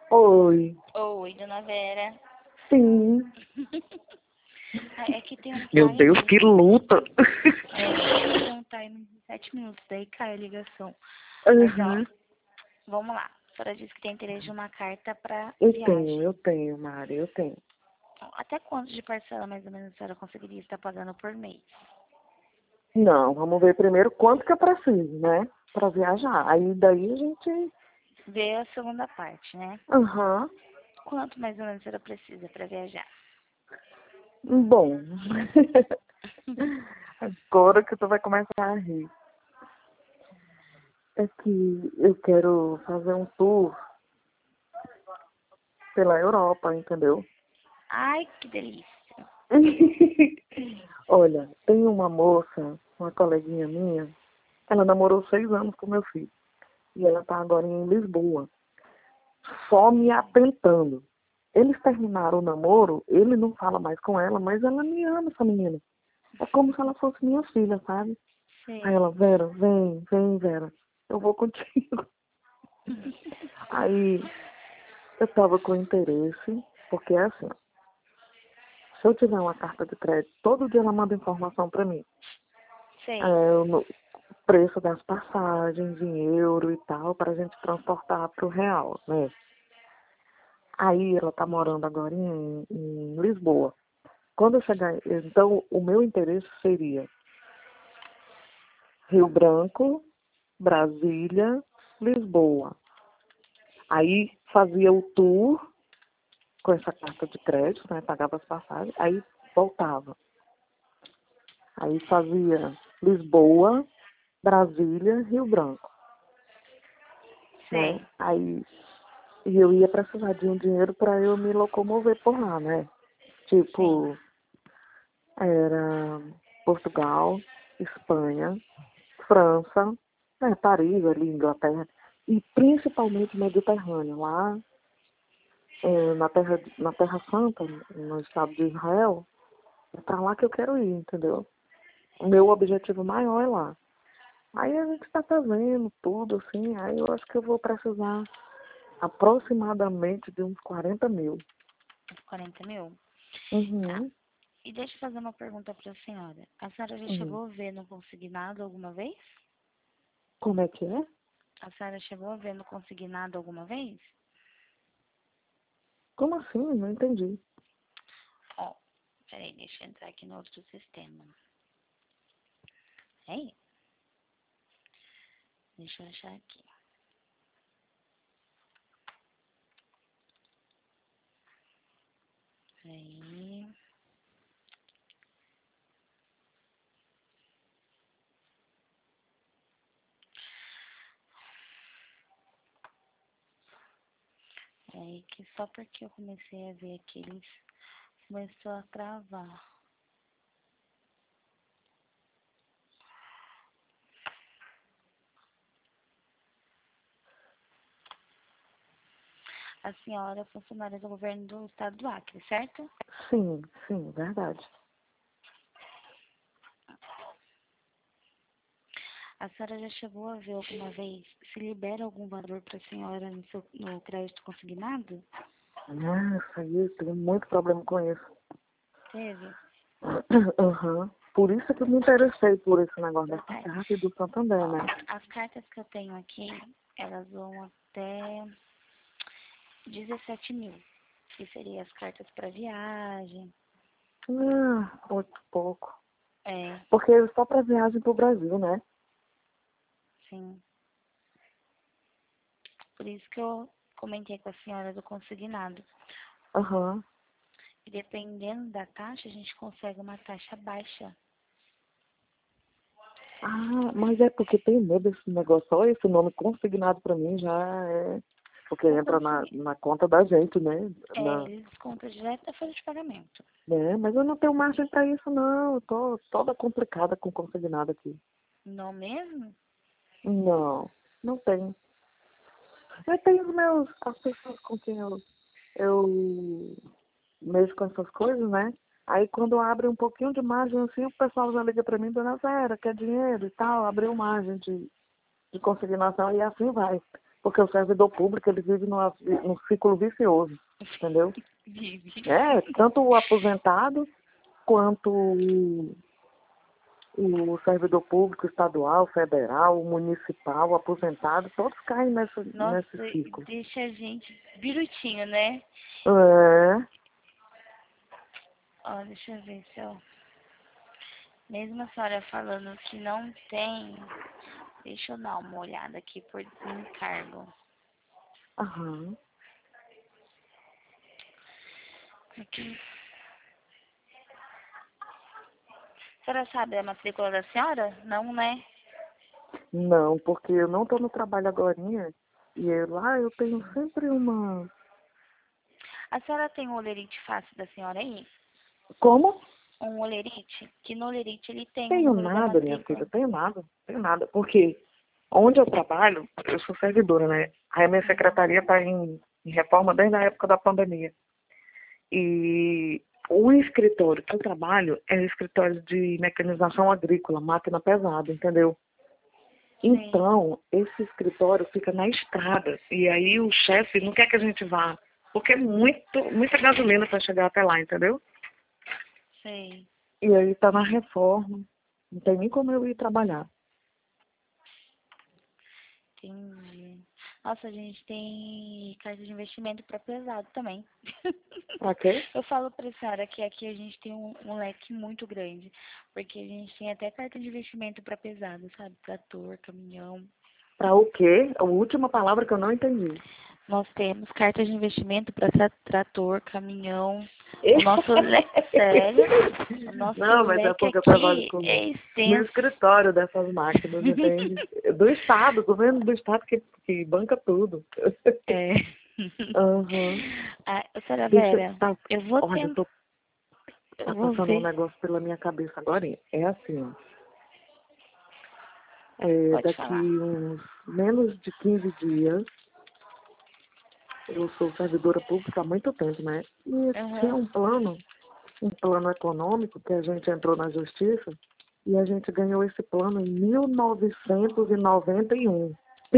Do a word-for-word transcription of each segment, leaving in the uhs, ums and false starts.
Oi. Oi, dona Vera. Sim. Ah, é que tem um Meu Deus, time. que luta. É, tem um time de sete minutos, daí cai a ligação. Mas ó, Uhum. vamos lá. A senhora disse que tem interesse de uma carta pra Eu tenho, viagem. eu tenho, Mari, eu tenho. Até quanto de parcela mais ou menos a senhora conseguiria estar pagando por mês? Não, vamos ver primeiro quanto que eu preciso, né? Pra viajar. Aí daí a gente. Vê a segunda parte, né? Aham. Quanto mais ou menos a senhora precisa pra viajar? Bom. Agora que tu vai começar a rir. É que eu quero fazer um tour pela Europa, entendeu? Ai, que delícia. Olha, tem uma moça, uma coleguinha minha, ela namorou seis anos com meu filho. E ela tá agora em Lisboa, só me atentando. Eles terminaram o namoro, ele não fala mais com ela, mas ela me ama, essa menina. É como se ela fosse minha filha, sabe? Aí Sei. ela, Vera, vem, vem, Vera, eu vou contigo. Aí eu tava com interesse, porque é assim, ó, se eu tiver uma carta de crédito, todo dia ela manda informação pra mim. Sei. É, o preço das passagens em euro e tal, para a gente transportar para o real, né? Aí ela está morando agora em, em Lisboa. Quando eu chegar, então o meu interesse seria Rio Branco, Brasília, Lisboa. Aí fazia o tour com essa carta de crédito, né? Pagava as passagens, aí voltava. Aí fazia Lisboa, Brasília, Rio Branco, né? Sei. Aí e eu ia precisar de um dinheiro para eu me locomover por lá, né? Sim. Tipo, era Portugal, Espanha, França, né, Paris, ali, Inglaterra, e principalmente Mediterrâneo, lá é, na, terra, na Terra Santa, no estado de Israel, é para lá que eu quero ir, entendeu? O meu objetivo maior é lá. Aí a gente está fazendo tudo, assim, aí eu acho que eu vou precisar aproximadamente de uns quarenta mil. Uns quarenta mil? Tá. Uhum. E deixa eu fazer uma pergunta para a senhora. A senhora já Uhum. chegou a ver no consignado alguma vez? Como é que é? A senhora chegou a ver no consignado alguma vez? Como assim? Não entendi. Ó, peraí, deixa eu entrar aqui no outro sistema. Aí, deixa eu achar aqui. Peraí. Peraí, que só porque eu comecei a ver aqui, eles começou a travar. A senhora é funcionária do governo do estado do Acre, certo? Sim, sim, verdade. A senhora já chegou a ver alguma vez se libera algum valor para a senhora no, seu, no crédito consignado? Nossa, eu tenho muito problema com isso. Teve? Uhum. Por isso que eu me interessei por esse negócio dessa É. carta e do Santander, Ó, né? as cartas que eu tenho aqui, elas vão até dezessete mil, que seriam as cartas para viagem. Ah, muito pouco. É, Porque é só para viagem pro Brasil, né? sim. Por isso que eu comentei com a senhora do consignado. Aham. E dependendo da taxa, a gente consegue uma taxa baixa. Ah, mas é porque tem medo desse negócio. Só esse nome consignado para mim já é. Porque O entra na, consign... na conta da gente, né? É, Na, ele desconta direto da folha de pagamento. né? Mas eu não tenho margem para isso, não. Eu tô toda complicada com consignado aqui. Não mesmo? Não, não tenho. Eu tenho os meus, as pessoas com quem eu, eu mexo com essas coisas, né? Aí quando abre um pouquinho de margem assim, o pessoal já liga pra mim, dona Vera, quer dinheiro e tal, abriu margem de, de consignação e assim vai. Porque o servidor público, ele vive numa, num ciclo vicioso, entendeu? É, tanto o aposentado quanto o, o servidor público estadual, federal, municipal, aposentado, todos caem nessa, Nossa, nesse ciclo. deixa a gente birutinho, né? É. Ó, deixa eu ver se eu... Mesmo a senhora falando que não tem, deixa eu dar uma olhada aqui por desencargo. Aham. Aqui. A senhora sabe a matrícula da senhora? Não, né? Não, porque eu não estou no trabalho agorinha e eu, lá eu tenho sempre uma... A senhora tem um olerite fácil da senhora aí? Como? Um olerite? Que no olerite ele tem o Tenho número da nada, minha matrícula. filha, tenho nada, tenho nada. Porque onde eu trabalho, eu sou servidora, né? Aí a minha secretaria está em, em reforma desde a época da pandemia. E o escritório que eu trabalho é o escritório de mecanização agrícola, máquina pesada, entendeu? Então, esse escritório fica na estrada. E aí o chefe não quer que a gente vá, porque é muito, muita gasolina para chegar até lá, entendeu? Sei. E aí tá na reforma. Não tem nem como eu ir trabalhar. Entendi. Nossa, a gente tem carta de investimento para pesado também. Pra quê? Eu falo pra senhora que aqui a gente tem um, um leque muito grande, porque a gente tem até carta de investimento para pesado, sabe? Trator, caminhão. Pra o quê? A última palavra que eu não entendi. Nós temos cartas de investimento para trator, caminhão. O nosso leque, sério, o nosso Não, mas é leque porque eu trabalho aqui com, é no extenso. escritório dessas máquinas, entende? Do Estado, governo do Estado que, que banca tudo. É. Aham. Ah, senhora Deixa, Vera, tá, eu vou olha, eu tentar, tô, eu tá vou passando um ver. negócio pela minha cabeça agora. É assim, ó. É, Pode daqui falar. uns menos de quinze dias, eu sou servidora pública há muito tempo, né? E tinha Aham. um plano, um plano econômico que a gente entrou na justiça e a gente ganhou esse plano em mil novecentos e noventa e um.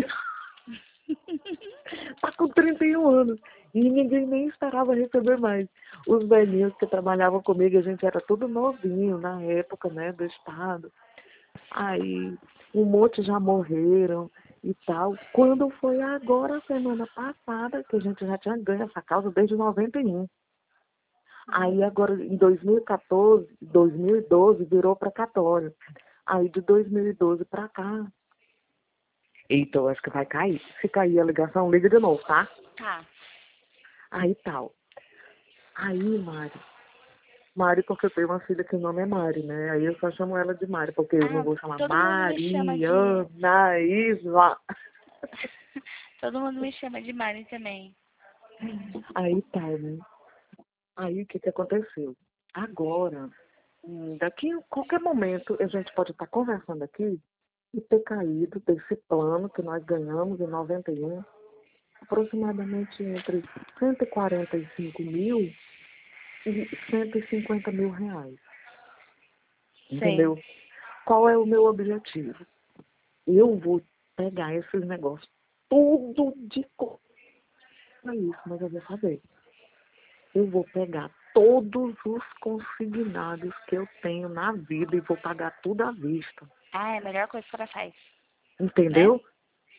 Tá com trinta e um anos. E ninguém nem esperava receber mais. Os velhinhos que trabalhavam comigo, a gente era tudo novinho na época, né, do Estado. Aí, um monte já morreram e tal. Quando foi agora, semana passada, que a gente já tinha ganho essa causa desde noventa e um. Aí agora, em dois mil e quatorze, dois mil e doze, virou precatório. Aí de dois mil e doze pra cá. Eita, eu acho que vai cair. Se cair a ligação, liga de novo, tá? Tá. Aí tal. Aí, Mari. Mari, porque eu tenho uma filha que o nome é Mari, né? Aí eu só chamo ela de Mari, porque eu não Ah, vou chamar todo mundo me chama de. Mariana Isla. Todo mundo me chama de Mari também. Aí tal, né? Aí o que que aconteceu? Agora, hum, daqui a qualquer momento, a gente pode estar conversando aqui e ter caído desse plano que nós ganhamos em noventa e um, aproximadamente entre cento e quarenta e cinco mil e cento e cinquenta mil reais. Sei. Entendeu? Qual é o meu objetivo? Eu vou pegar esses negócios tudo de cor. Não é isso, mas eu vou fazer. Eu vou pegar todos os consignados que eu tenho na vida e vou pagar tudo à vista. Ah, é a melhor coisa que ela faz, né? Entendeu?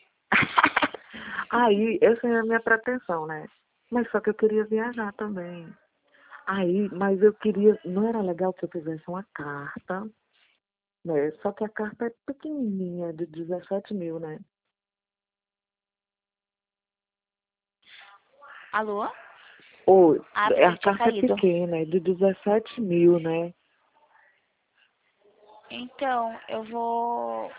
Aí, essa é a minha pretensão, né? Mas só que eu queria viajar também. Aí, mas eu queria, não era legal que eu fizesse uma carta, né? Só que a carta é pequenininha, de dezessete mil, né? Alô? Ou Ah, a pensei que tinha carta é caído. pequena, é de dezessete mil, né? Então, eu vou.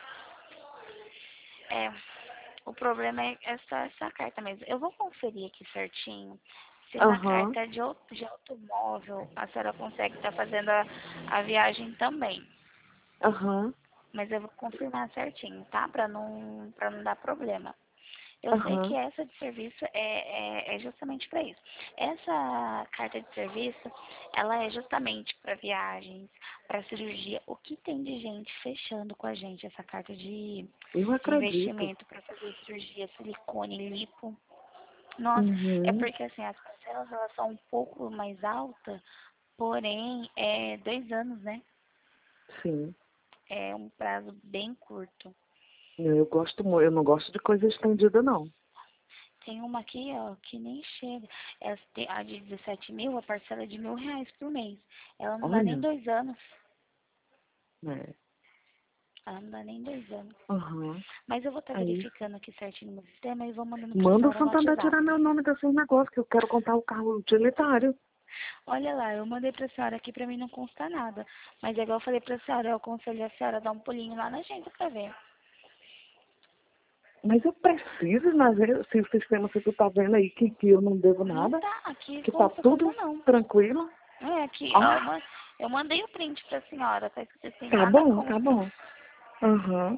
É, o problema é essa, essa carta mesmo. Eu vou conferir aqui certinho se na Aham, carta de, au- de automóvel a senhora consegue estar fazendo a, a viagem também. aham. Mas eu vou confirmar certinho, tá? Pra não, pra não dar problema. Eu sei que Aham. essa de serviço é, é, é justamente para isso. Essa carta de serviço, ela é justamente para viagens, para cirurgia. O que tem de gente fechando com a gente essa carta de, Eu de acredito. investimento para fazer cirurgia, silicone, lipo? Nossa, é Uhum. porque assim, as parcelas elas são um pouco mais altas, porém, é dois anos, né? Sim. É um prazo bem curto. Eu gosto muito. Eu não gosto de coisa estendida, não. Tem uma aqui, ó, que nem chega. Essa tem- a de dezessete mil, a parcela é de mil reais por mês. Ela não dá nem Olha. dois anos. É. Ela não dá nem dois anos. Aham. Mas eu vou estar Aí. verificando aqui certinho no sistema e vou mandando pra Manda o senhora no Santander tirar WhatsApp. meu nome desses negócios, que eu quero comprar o carro utilitário. Olha lá, eu mandei pra senhora aqui pra mim não constar nada. Mas é igual eu falei pra senhora, eu aconselho a senhora a dar um pulinho lá na agência pra ver. Mas eu preciso, mas eu- se o sistema, se tu tá vendo aí que, que eu não devo Não nada, tá, aqui que tá consta como tudo não. tranquilo. É, aqui, ó, eu Ah, ma- eu mandei o print pra senhora, tá escrito assim, tá nada bom, tá consta. bom. Aham.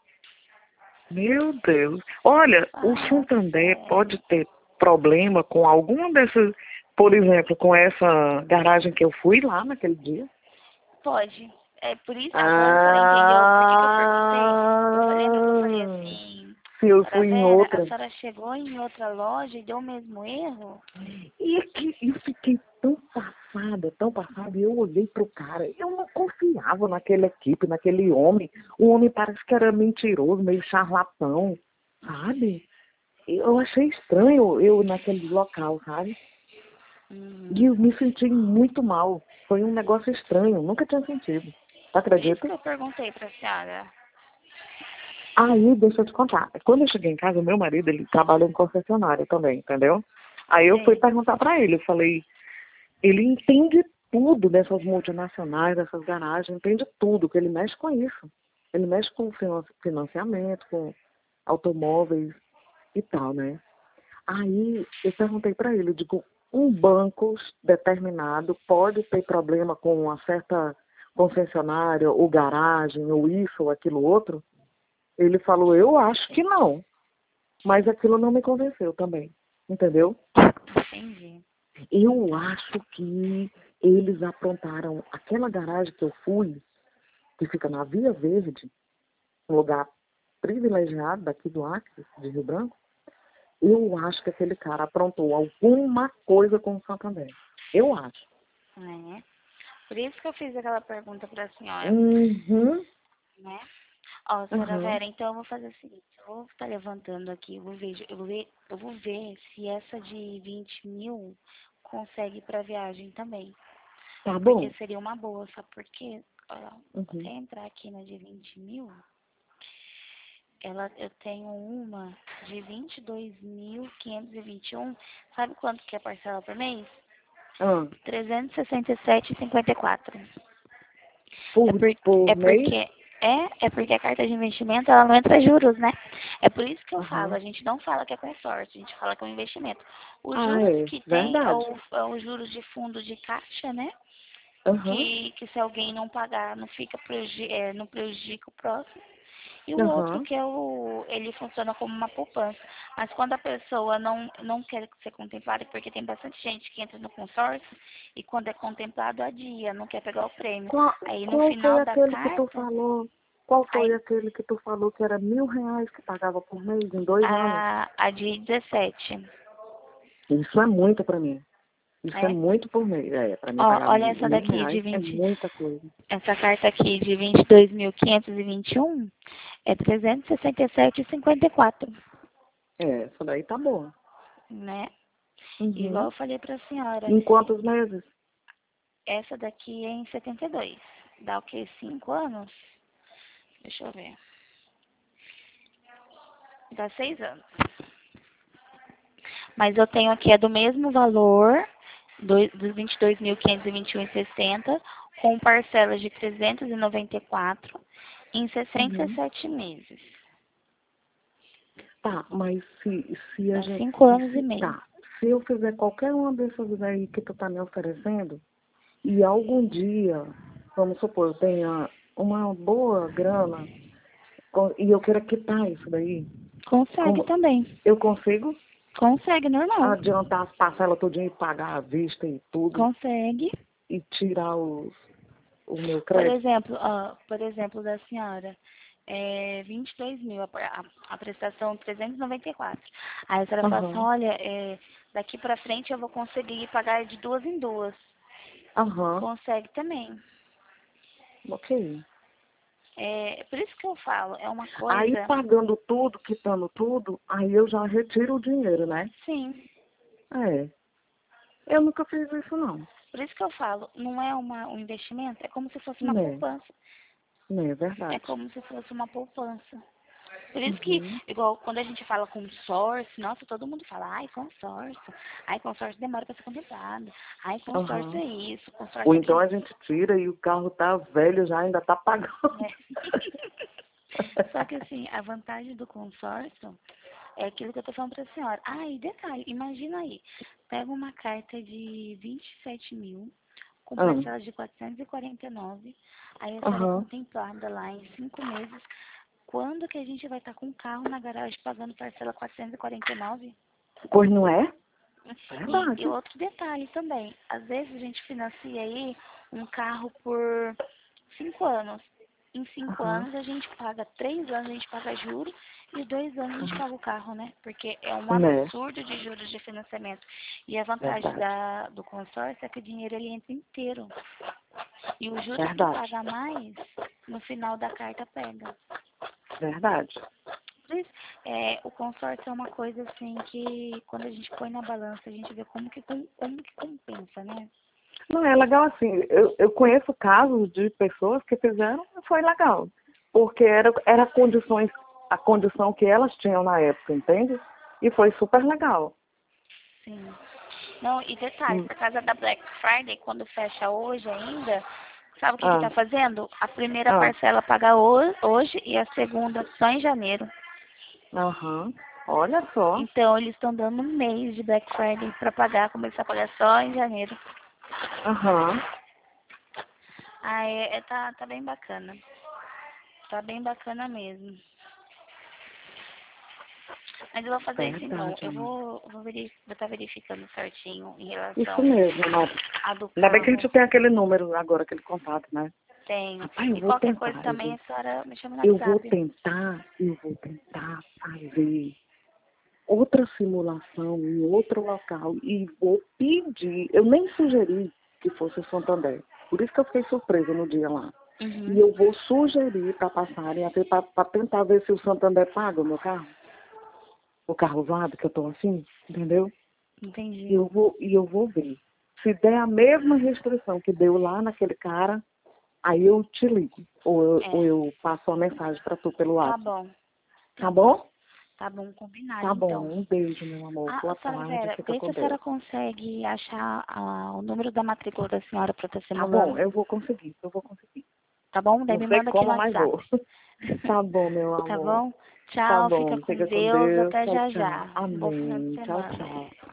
Meu Deus. Olha, o Fala Santander pode sério. ter problema com alguma dessas, por exemplo, com essa garagem que eu fui lá naquele dia. Pode. É por isso, agora a senhora entendeu por que que eu perguntei? Eu falei, lembra que eu falei Ah, assim, se eu senhora fui em Vera, a outra. senhora chegou em outra loja e deu o mesmo erro? E que eu fiquei tão passada, tão passada, e eu olhei pro cara, eu não confiava naquela equipe, naquele homem. O homem parece que era mentiroso, meio charlatão, sabe? Eu achei estranho eu naquele local, sabe? E Uhum. eu me senti muito mal. Foi um negócio estranho, nunca tinha sentido. Tá Por isso acredita? que eu perguntei pra senhora. Aí, deixa eu te contar. Quando eu cheguei em casa, meu marido, ele trabalha em concessionária também, entendeu? Aí eu fui Sei. perguntar pra ele, eu falei, ele entende tudo dessas multinacionais, dessas garagens, entende tudo, que ele mexe com isso. Ele mexe com finan- financiamento, com automóveis e tal, né? Aí eu perguntei para ele, eu digo, um banco determinado pode ter problema com uma certa concessionária, ou garagem, ou isso, ou aquilo outro? Ele falou, eu acho que não. Mas aquilo não me convenceu também, entendeu? Entendi. Eu Então, acho que eles aprontaram aquela garagem que eu fui, que fica na Via Verde, um lugar privilegiado daqui do Acre, de Rio Branco. Eu acho que aquele cara aprontou alguma coisa com o Santander. Eu acho. né? Por isso que eu fiz aquela pergunta pra senhora, Uhum, né? Ó, senhora uhum. Vera, então eu vou fazer o seguinte, eu vou estar levantando aqui, eu vou ver, eu vou ver, eu vou ver se essa de vinte mil consegue para viagem também. Tá Porque bom? seria uma boa, sabe por quê? Ó, vou até Uhum. entrar aqui na de vinte mil. Ela, eu tenho uma de vinte e dois mil quinhentos e vinte e um. Sabe quanto que é a parcela por mês? Ah, trezentos e sessenta e sete e cinquenta e quatro. É, por, por, por é mês? porque é, é porque a carta de investimento ela não entra juros, né? É por isso que eu falo, Aham. a gente não fala que é consórcio, a gente fala que é um investimento. Os Ah, juros é. que tem é, Verdade. o, é os juros de fundo de caixa, né? Aham. Que, que se alguém não pagar, não fica prejudica, é, não prejudica o próximo. E o outro Aham. que é o, ele funciona como uma poupança. Mas quando a pessoa não, não quer ser contemplada, porque tem bastante gente que entra no consórcio e quando é contemplado adia, não quer pegar o prêmio. Qual, Aí no qual foi final da aquele que tu carta, falou? Qual foi aí aquele que tu falou que era mil reais que pagava por mês em dois anos? a, a de dezessete, Isso é muito pra mim. Isso é né? muito por mês. É, pra mim Ó, pagar olha mil, essa mil daqui de reais é vinte, muita coisa. essa carta aqui de vinte e dois mil quinhentos e vinte e um é trezentos e sessenta e sete e cinquenta e quatro, É, essa daí tá boa. né? Igual Uhum. eu falei pra senhora, Em quantos meses? essa daqui é em setenta e dois. Dá o quê? Cinco anos? Deixa eu ver. Dá seis anos. Mas eu tenho aqui, é do mesmo valor, do, dos vinte e dois mil quinhentos e vinte e um e sessenta, com parcelas de trezentos e noventa e quatro em sessenta e Uhum. sete meses. Tá, mas se, se a Dá gente. cinco Se, anos e se- meio. tá. Se eu fizer qualquer uma dessas daí que tu tá me oferecendo, e algum dia, vamos supor, eu tenha uma boa grana, com- e eu queira quitar isso daí. Consegue Com- também. Eu consigo Consegue, normal. adiantar as parcelas tudinho e pagar à vista e tudo Consegue. e tirar os, o meu Por crédito? exemplo, ó, por exemplo, da senhora, é vinte e dois mil, a, a, a prestação trezentos e noventa e quatro. Aí a senhora fala assim, Aham, olha, é, daqui pra frente eu vou conseguir pagar de duas em duas. aham, Consegue também. ok. É, por isso que eu falo, é uma Aí coisa, pagando tudo, quitando tudo, aí eu já retiro o dinheiro, né? sim, É. Eu nunca fiz isso, não. por isso que eu falo, não é uma, um investimento, é como se fosse uma Né, poupança. né, é É verdade. como se fosse uma poupança. Por isso que, Uhum. igual, quando a gente fala consórcio, nossa, todo mundo fala, ai, consórcio. Ai, consórcio demora para ser contemplado. Ai, consórcio Aham. é isso, consórcio Ou é então aquilo. a gente tira e o carro tá velho já, ainda tá pagando. É. Só que, assim, a vantagem do consórcio é aquilo que eu tô falando pra senhora. Ah, e detalhe, imagina aí, pega uma carta de vinte e sete mil, com Ah, parcelas de quatrocentos e quarenta e nove, aí a senhora é aham. contemplada lá em cinco meses. Quando que a gente vai estar com o carro na garagem pagando parcela quatrocentos e quarenta e nove? Pois não é? E, e Verdade. outro detalhe também, às vezes a gente financia aí um carro por cinco anos. Em cinco Aham. anos a gente paga, três anos a gente paga juros e dois anos a gente Aham. paga o carro, né? Porque é um Né? absurdo de juros de financiamento. E a vantagem Verdade. da, do consórcio é que o dinheiro ele entra inteiro. E os juros que Verdade. paga mais, no final da carta pega. Verdade. Por isso, é, o consórcio é uma coisa assim que quando a gente põe na balança, a gente vê como que, com- como que compensa, né? Não, é legal assim. Eu, eu conheço casos de pessoas que fizeram e foi legal. Porque era, era condições, a condição que elas tinham na época, entende? E foi super legal. Sim. Não, e detalhe, Hum. por causa da Black Friday, quando fecha hoje ainda, sabe o que que Ah, tá fazendo? A primeira ah, parcela paga ho- hoje e a segunda só em janeiro. aham. Olha só. Então, eles estão dando um mês de Black Friday para pagar, começar a pagar só em janeiro. Aham. Ah, é, é- tá, tá bem bacana. Tá bem bacana mesmo. Mas eu vou fazer isso então. Verdade, Eu amor. vou, vou verif vou estar verificando certinho em Isso relação mesmo, amor. à do Ainda bem que a carro. gente tem aquele número agora, aquele contato, né? Tenho. Rapaz, eu E vou qualquer coisa tentar, eu também, vou, a senhora me chama no eu vou WhatsApp. tentar, eu vou tentar fazer outra simulação em outro local e vou pedir, eu nem sugeri que fosse Santander. Por isso que eu fiquei surpresa no dia lá. E Uhum. eu vou sugerir para passarem, para tentar ver se o Santander paga o meu carro. O carro usado, que eu tô assim, entendeu? E Entendi. eu vou, e eu vou ver. Se der a mesma restrição que deu lá naquele cara, aí eu te ligo. Ou eu, ou É. eu passo uma mensagem para tu pelo Tá WhatsApp. bom. Tá Tá bom. bom? Tá bom, combinado Tá bom. então. Um beijo, meu amor. Ah, Boa a senhora tarde. Vera, Fica vê se com a senhora Deus. consegue achar ah, o número da matrícula da senhora para estar Tá bom, simulando. eu vou conseguir. Eu vou conseguir. Tá bom? Daí Não me sei manda aqui no como, mas WhatsApp. vou. Tá bom, meu Tá amor. bom? Tá Tchau, fica bom. com Fica com Deus. Deus. Até Tchau, já tchau. já. Um bom final de Amém. Tchau, semana. tchau.